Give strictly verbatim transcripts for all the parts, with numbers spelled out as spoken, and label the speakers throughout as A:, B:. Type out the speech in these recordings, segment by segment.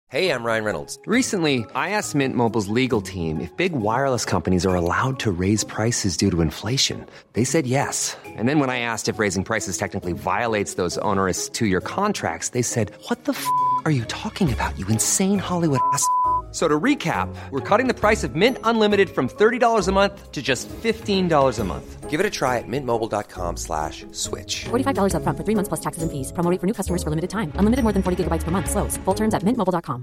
A: Hey, I'm Ryan Reynolds.
B: Recently, I asked Mint Mobile's legal team if big wireless companies are allowed to raise prices due to inflation. They said yes. And then when I asked if raising prices technically violates those onerous two-year contracts, they said, "What the f*** are you talking about, you insane Hollywood ass?" So to recap, we're cutting the price of Mint Unlimited from thirty dollars a month to just fifteen dollars a month.
A: Give it a try at mintmobile.com slash switch.
C: forty-five dollars up front for three months plus taxes and fees. Promo rate for new customers for limited time. Unlimited more than forty gigabytes per month. Slows full terms at mint mobile dot com.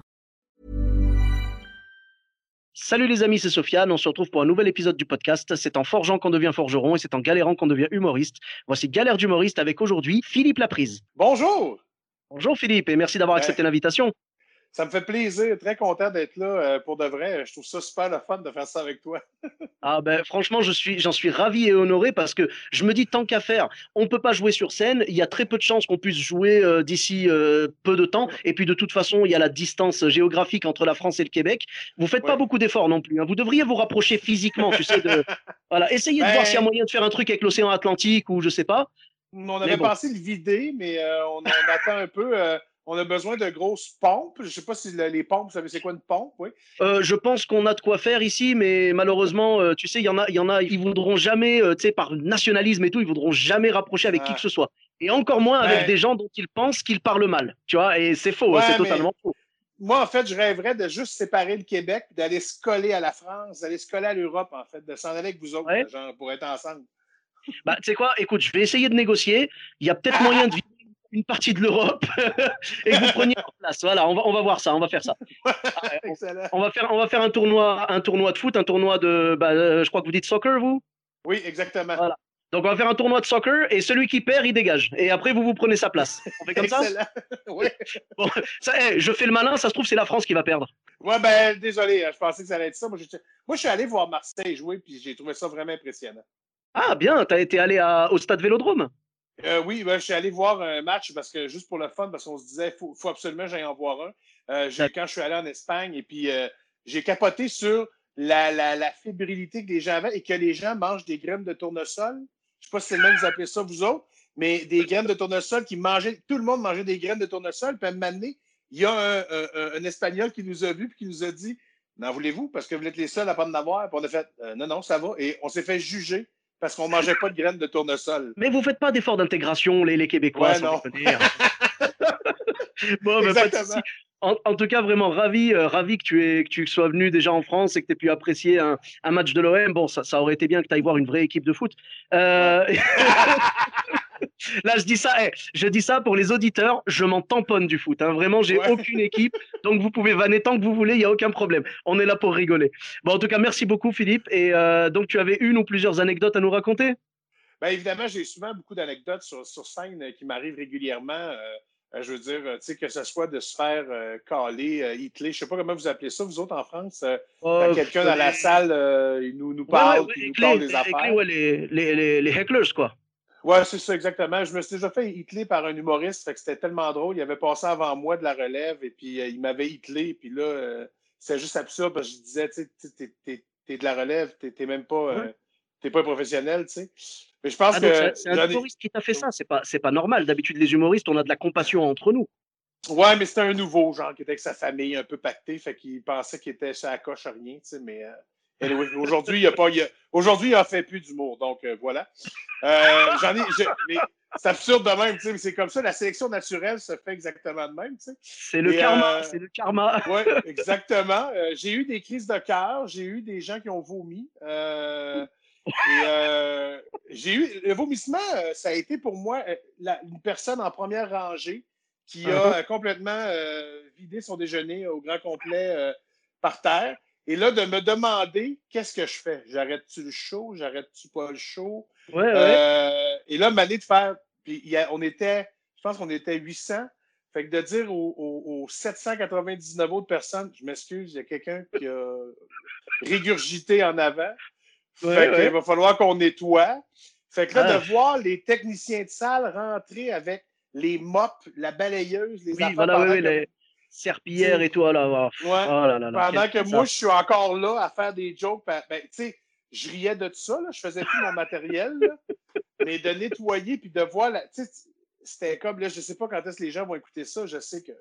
D: Salut les amis, c'est Sofiane. On se retrouve pour un nouvel épisode du podcast. C'est en forgeant qu'on devient forgeron et c'est en galérant qu'on devient humoriste. Voici Galère d'humoriste avec aujourd'hui Philippe Laprise.
E: Bonjour!
D: Bonjour Philippe et merci d'avoir
E: Ben,
D: accepté l'invitation.
E: Ça me fait plaisir, très content d'être là euh, pour de vrai. Je trouve ça super le fun de faire ça avec toi.
D: Ah ben franchement, je suis, j'en suis ravi et honoré parce que je me dis tant qu'à faire, on peut pas jouer sur scène. Il y a très peu de chances qu'on puisse jouer euh, d'ici euh, peu de temps. Et puis de toute façon, il y a la distance géographique entre la France et le Québec. Vous faites
E: Ouais.
D: pas beaucoup d'efforts non plus, hein. Vous devriez vous rapprocher physiquement, tu sais. De... Voilà, essayez de
E: Ben-
D: voir s'il y a moyen de faire un truc avec l'océan Atlantique ou je sais pas.
E: On avait
D: Mais bon.
E: pensé le vider, mais euh, on, on attend un peu. euh, on a besoin de grosses pompes. Je sais pas si le- les pompes, vous savez c'est quoi une pompe, oui?
D: Euh, je pense qu'on a de quoi faire ici, mais malheureusement, euh, tu sais, il y en a, il y en a, ils voudront jamais, euh, tu sais, par nationalisme et tout, ils voudront jamais rapprocher avec
E: Ah.
D: qui que ce soit. Et encore moins
E: Ben-
D: avec des gens dont ils pensent qu'ils parlent mal, tu vois. Et c'est faux,
E: Ouais,
D: c'est
E: mais-
D: totalement faux.
E: Moi, en fait, je rêverais de juste séparer le Québec, puis d'aller se coller à la France, d'aller se coller à l'Europe, en fait, de s'en aller avec vous autres,
D: Ouais.
E: genre, pour être ensemble.
D: Bah, tu sais quoi, écoute, je vais essayer de négocier. Il y a peut-être moyen de vivre une partie de l'Europe et que vous preniez en place. Voilà, on va, on va voir ça, on va faire ça.
E: Excellent.
D: On va faire, on va faire un tournoi, un tournoi de foot, un tournoi de, bah, euh, je crois que vous dites soccer, vous.
E: Oui, exactement.
D: Voilà. Donc on va faire un tournoi de soccer et celui qui perd, il dégage. Et après, vous vous prenez sa place. On fait comme ça.
E: Excellent. Oui.
D: Bon, ça, hey, je fais le malin, ça se trouve, c'est la France qui va perdre.
E: Ouais, ben, désolé, hein, je pensais que ça allait être ça. Moi, j'ai- moi, je suis allé voir Marseille jouer, puis j'ai trouvé ça vraiment impressionnant.
D: Ah, bien, t'as été allé à- au stade Vélodrome.
E: Euh, oui, ben, je suis allé voir un match parce que juste pour le fun, parce qu'on se disait il faut, faut absolument que j'aille en voir un. Euh, j'ai- quand je suis allé en Espagne, et puis euh, j'ai capoté sur la, la, la fébrilité que les gens avaient et que les gens mangent des graines de tournesol. Je sais pas si c'est le même que vous appelez ça, vous autres, mais des graines de tournesol qui mangeaient, tout le monde mangeait des graines de tournesol. Puis à un moment donné, il y a un, un, un- un Espagnol qui nous a vus et qui nous a dit n'en voulez-vous parce que vous êtes les seuls à pas en avoir. Puis on a fait euh, non, non, ça va. Et on s'est fait juger parce qu'on mangeait pas de graines de tournesol.
D: Mais vous faites pas d'effort d'intégration, les, les Québécois,
E: Ouais,
D: sans
E: non.
D: déconner. Bon, ben, pas de
E: Exactement.
D: souci. En, en tout cas, vraiment ravi, euh, ravi que tu, aies, que tu sois venu déjà en France et que tu aies pu apprécier un, un match de l'O M. Bon, ça, ça aurait été bien que tu ailles voir une vraie équipe de foot. Euh... Là, je dis ça, hey, je dis ça pour les auditeurs, je m'en tamponne du foot. Hein. Vraiment, j'ai
E: Ouais.
D: aucune équipe, donc vous pouvez vanner tant que vous voulez, il n'y a aucun problème. On est là pour rigoler. Bon, en tout cas, merci beaucoup, Philippe. Et euh, donc, tu avais une ou plusieurs anecdotes à nous raconter?
E: Bien, évidemment, j'ai souvent beaucoup d'anecdotes sur, sur scène euh, qui m'arrivent régulièrement. Euh, euh, je veux dire, euh, tu sais, que ce soit de se faire euh, caler, euh, hitler, je sais pas comment vous appelez ça, vous autres en France, euh, quand
D: Euh,
E: quelqu'un dans la salle euh, il nous, nous
D: Ouais,
E: parle,
D: ouais,
E: puis
D: ouais,
E: nous
D: éclé,
E: parle des
D: éclé,
E: affaires.
D: ouais, les, les, les, les hecklers, quoi.
E: Ouais, c'est ça, exactement. Je me suis déjà fait hitler par un humoriste, fait que c'était tellement drôle. Il avait passé avant moi de la relève, et puis euh, il m'avait hitlé, puis là, euh, c'était juste absurde, parce que je disais, tu sais, t'es, t'es, t'es de la relève, t'es, t'es même pas, euh,
D: Ouais.
E: t'es pas un professionnel, tu sais. Mais je pense
D: Ah, donc
E: que...
D: c'est c'est un
E: j'en ai-
D: humoriste qui t'a fait ça, c'est pas, c'est pas normal. D'habitude, les humoristes, on a de la compassion entre nous.
E: Ouais, mais c'était un nouveau, genre, qui était avec sa famille, un peu pacté, fait qu'il pensait qu'il était sur la coche à rien, tu sais, mais... Euh, anyway, aujourd'hui, il a pas... il a- aujourd'hui, il en fait plus d'humour, donc euh, voilà. Euh, j'en ai... je- mais c'est absurde de même, tu sais, mais c'est comme ça, la sélection naturelle se fait exactement de même, tu sais.
D: C'est le
E: Et,
D: karma,
E: euh,
D: c'est le karma.
E: Oui, exactement. Euh, j'ai eu des crises de cœur, j'ai eu des gens qui ont vomi. Euh, et euh, j'ai eu le vomissement, euh, ça a été pour moi euh, la- une personne en première rangée qui a
D: Uh-huh.
E: euh, complètement euh, vidé son déjeuner au grand complet euh, par terre. Et là, de me demander qu'est-ce que je fais? J'arrête-tu le show? J'arrête-tu pas le show?
D: Ouais, ouais.
E: Euh, et là, m'aller de faire. Puis il y a- on était, je pense qu'on était huit cents. Fait que de dire aux, aux- aux sept cent quatre-vingt-dix-neuf autres personnes, je m'excuse, il y a quelqu'un qui a régurgité en avant.
D: Ouais,
E: Fait qu'il
D: ouais.
E: va falloir qu'on nettoie. Fait que là,
D: Ah.
E: de voir les techniciens de salle rentrer avec les mops, la balayeuse, les
D: Oui,
E: affaires
D: voilà, oui,
E: pendant
D: oui,
E: que,
D: les serpillères et tout. Oh là, oh, oh
E: ouais,
D: là là là,
E: pendant
D: quel
E: que
D: bizarre.
E: moi, je suis encore là à faire des jokes. Ben, ben, tu sais, je riais de tout ça, là, je faisais plus mon matériel, là, mais de nettoyer puis de voir, la, tu sais, c'était comme, là, je sais pas quand est-ce que les gens vont écouter ça, je sais que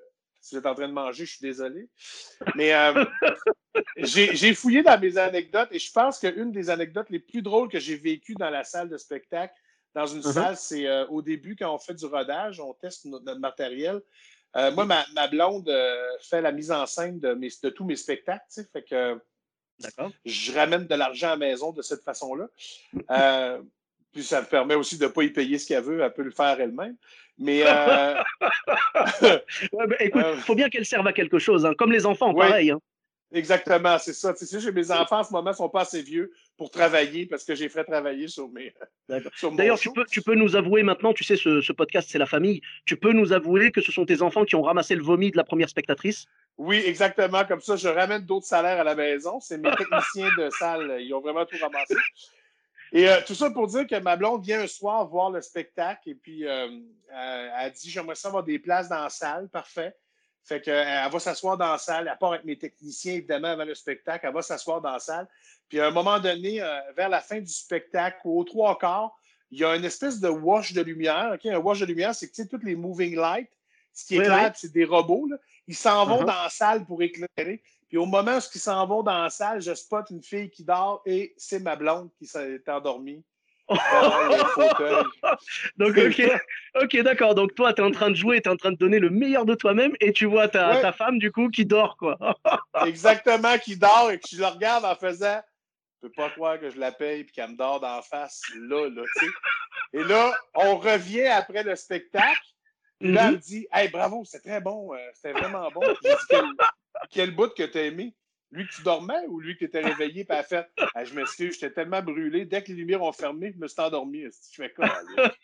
E: Si vous êtes en train de manger, je suis désolé. Mais euh, j'ai, j'ai fouillé dans mes anecdotes et je pense qu'une des anecdotes les plus drôles que j'ai vécues dans la salle de spectacle, dans une
D: Uh-huh.
E: salle, c'est euh, au début, quand on fait du rodage, on teste notre, notre matériel. Euh, moi, ma, ma blonde euh, fait la mise en scène de, mes, de tous mes spectacles, tu sais, fait que
D: D'accord.
E: je ramène de l'argent à la maison de cette façon-là. Euh, puis ça me permet aussi de ne pas y payer ce qu'elle veut, elle peut le faire elle-même. Mais euh,
D: Ouais, ben, écoute,
E: euh,
D: faut bien qu'elle serve à quelque chose, hein. Comme les enfants,
E: oui,
D: pareil, hein.
E: exactement, c'est ça. Tu sais, j'ai- mes enfants en ce moment ne sont pas assez vieux pour travailler parce que j'ai fait travailler sur, mes,
D: D'accord.
E: sur mon
D: D'ailleurs, tu
E: show.
D: peux, tu peux nous avouer maintenant, tu sais, ce, ce podcast, c'est la famille. Tu peux nous avouer que ce sont tes enfants qui ont ramassé le vomi de la première spectatrice?
E: Oui, exactement. Comme ça, je ramène d'autres salaires à la maison. C'est mes techniciens de salle. Ils ont vraiment tout ramassé. Et euh, tout ça pour dire que ma blonde vient un soir voir le spectacle et puis euh, elle, elle dit j'aimerais ça avoir des places dans la salle. Parfait. Fait qu'elle elle va s'asseoir dans la salle, à part avec mes techniciens, évidemment, avant le spectacle, elle va s'asseoir dans la salle. Puis à un moment donné, euh, vers la fin du spectacle, ou aux trois quarts, il y a une espèce de wash de lumière. Okay? Un wash de lumière, c'est que tu sais, toutes les moving lights, ce qui
D: Oui,
E: éclaire,
D: oui.
E: c'est des robots. Là. Ils s'en vont
D: Uh-huh.
E: dans la salle pour éclairer. Puis au moment où ils s'en vont dans la salle, je spot une fille qui dort et c'est ma blonde qui s'est endormie dans le fauteuil.
D: Donc, ok, ok, d'accord. Donc, toi, tu es en train de jouer, tu es en train de donner le meilleur de toi-même et tu vois ta,
E: Ouais,
D: ta femme, du coup, qui dort, quoi.
E: exactement, qui dort et que je le regarde en faisant je peux pas croire que je la paye et qu'elle me dort d'en face, là, là, tu sais. Et là, on revient après le spectacle. Puis là, elle
D: Mhm.
E: me dit hey, bravo, c'était très bon, euh, c'était vraiment bon. Puis j'ai dit quel, quel bout que tu as aimé Lui que tu dormais ou lui que tu étais réveillé? Puis elle a fait hey, je m'excuse, j'étais tellement brûlé. Dès que les lumières ont fermé, je me suis endormi. Je fais quoi?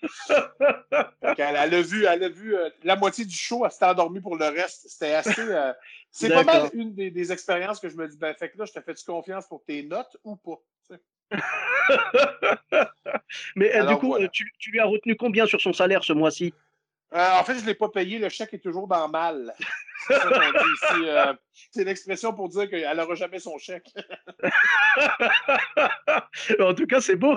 E: Elle, elle a vu, elle a vu euh, la moitié du show, elle s'était endormie pour le reste. C'était assez. Euh, c'est pas mal
D: D'accord.
E: une des, des expériences que je me dis ben, fait que là, je te fais-tu confiance pour tes notes ou pas? Tu sais.
D: Mais euh, du
E: Alors
D: coup, euh,
E: voilà.
D: tu, tu lui as retenu combien sur son salaire ce mois-ci?
E: Euh, en fait, je ne l'ai pas payé. Le chèque est toujours dans le mal. C'est ça qu'on dit ici. Euh, c'est l'expression pour dire qu'elle n'aura jamais son chèque.
D: En tout cas, c'est beau.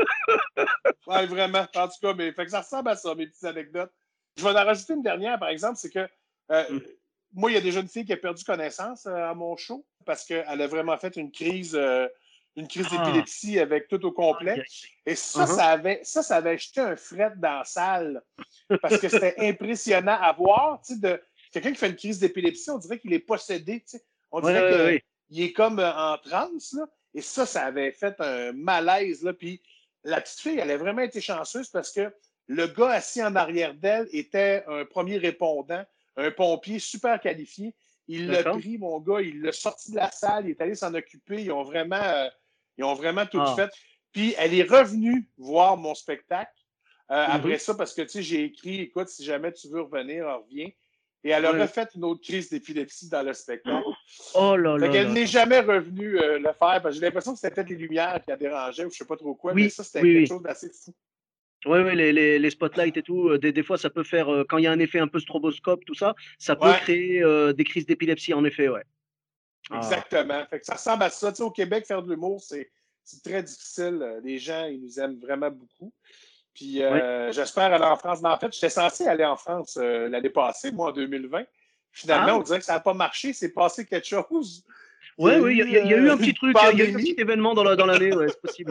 E: Ouais, vraiment. En tout cas, mais fait que ça ressemble à ça, mes petites anecdotes. Je vais en rajouter une dernière, par exemple, c'est que euh, moi, il y a déjà une fille qui a perdu connaissance euh, à mon show parce qu'elle a vraiment fait une crise, euh, une crise
D: Ah,
E: d'épilepsie avec tout au complet.
D: aïe, aïe,
E: Et ça,
D: aïe. Uh-huh.
E: ça avait, ça, ça avait jeté un fret dans la salle parce que c'était impressionnant à voir. Tu sais, de quelqu'un qui fait une crise d'épilepsie, on dirait qu'il est possédé. Tu sais. On
D: Ouais,
E: dirait
D: ouais,
E: qu'il
D: ouais.
E: est comme euh, en transe. Là. Et ça, ça avait fait un malaise. Là. Puis la petite fille, elle a vraiment été chanceuse parce que le gars assis en arrière d'elle était un premier répondant, un pompier super qualifié. Il l'a
D: D'accord.
E: pris, mon gars, il l'a sorti de la salle, il est allé s'en occuper. Ils ont vraiment, euh, ils ont vraiment tout
D: Ah.
E: fait. Puis elle est revenue voir mon spectacle euh,
D: Mm-hmm.
E: après ça parce que tu sais, j'ai écrit écoute, si jamais tu veux revenir, reviens. Et elle a
D: Ouais.
E: refait une autre crise d'épilepsie dans le spectacle.
D: Oh là
E: Fait
D: là
E: qu'elle
D: là
E: n'est
D: là.
E: jamais revenue euh, le faire parce que j'ai l'impression que c'était peut-être les lumières qui la dérangeaient ou je sais pas trop quoi, mais
D: Oui,
E: ça, c'était
D: oui,
E: quelque
D: oui.
E: chose d'assez fou.
D: Ouais, ouais, les, les, les spotlights et tout, euh, des, des fois, ça peut faire, euh, quand il y a un effet un peu stroboscope, tout ça, ça peut
E: Ouais,
D: créer euh, des crises d'épilepsie, en effet, ouais. Ah.
E: exactement. Fait que ça ressemble à ça. Tu sais, au Québec, faire de l'humour, c'est, c'est très difficile. Les gens, ils nous aiment vraiment beaucoup. Puis
D: Ouais.
E: euh, j'espère aller en France. Mais en fait, j'étais censé aller en France euh, l'année passée, moi, en deux mille vingt. Finalement,
D: Ah,
E: on dirait que ça n'a pas marché. C'est passé quelque chose. Il y a
D: ouais, oui, il y, a-
E: eu
D: il y a eu
E: euh,
D: un petit
E: une
D: truc, il y a eu un petit
E: pandémie,
D: événement dans la, dans l'année, ouais, c'est possible.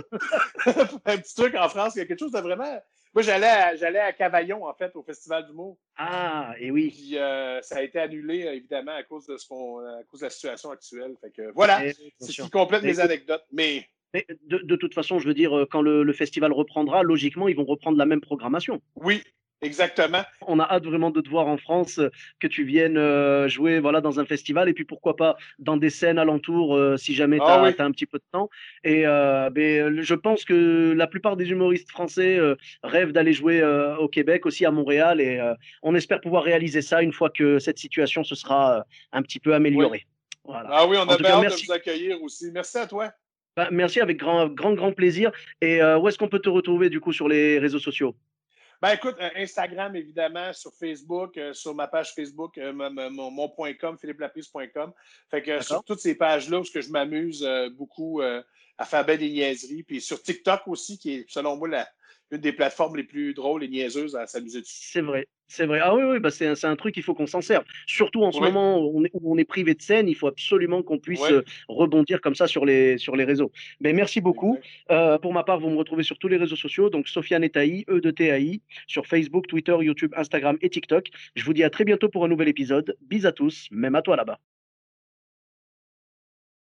E: un petit truc en France. Il y a quelque chose de vraiment. Moi, j'allais à, j'allais à Cavaillon, en fait, au Festival d'humour.
D: Ah, et oui.
E: Puis euh, ça a été annulé, évidemment, à cause de ce qu'on, à cause de la situation actuelle. Fait que voilà,
D: Eh oui, bien
E: c'est ce qui
D: sûr.
E: complète
D: Mais
E: mes
D: écoute,
E: anecdotes. Mais
D: mais de, de toute façon, je veux dire, euh, quand le, le festival reprendra, logiquement, ils vont reprendre la même programmation.
E: oui, exactement.
D: On a hâte vraiment de te voir en France, euh, que tu viennes euh, jouer voilà, dans un festival et puis pourquoi pas dans des scènes alentours euh, si jamais tu
E: Ah
D: as
E: oui,
D: un petit peu de temps. Et euh, ben, je pense que la plupart des humoristes français euh, rêvent d'aller jouer euh, au Québec, aussi à Montréal. Et euh, on espère pouvoir réaliser ça une fois que cette situation se sera euh, un petit peu
E: oui.
D: améliorée. Voilà.
E: Ah oui, on
D: En
E: a
D: tout
E: bien
D: cas,
E: hâte de
D: merci.
E: vous accueillir aussi. Merci à toi.
D: Ben, merci avec grand, grand, grand plaisir. Et euh, où est-ce qu'on peut te retrouver du coup sur les réseaux sociaux?
E: Ben écoute, euh, Instagram, évidemment, sur Facebook, euh, sur ma page Facebook, euh, mon, mon, mon point .com, philippe laprise point com. Fait que euh, sur
D: D'accord?
E: toutes ces pages-là, parce que je m'amuse euh, beaucoup euh, à faire bien des niaiseries. Puis sur TikTok aussi, qui est, selon moi, la, une des plateformes les plus drôles et niaiseuses à s'amuser dessus.
D: C'est vrai. C'est vrai. Ah oui, oui, bah c'est un, c'est un truc, il faut qu'on s'en serve. Surtout en ce
E: Oui,
D: moment où on est, où on est privé de scène, il faut absolument qu'on puisse
E: oui,
D: euh, rebondir comme ça sur les, sur les réseaux. Mais merci beaucoup.
E: exact.
D: Euh, pour ma part, vous me retrouvez sur tous les réseaux sociaux, donc Sofiane et Taï, E de T A I, sur Facebook, Twitter, YouTube, Instagram et TikTok. Je vous dis à très bientôt pour un nouvel épisode. Bis à tous, même à toi là-bas.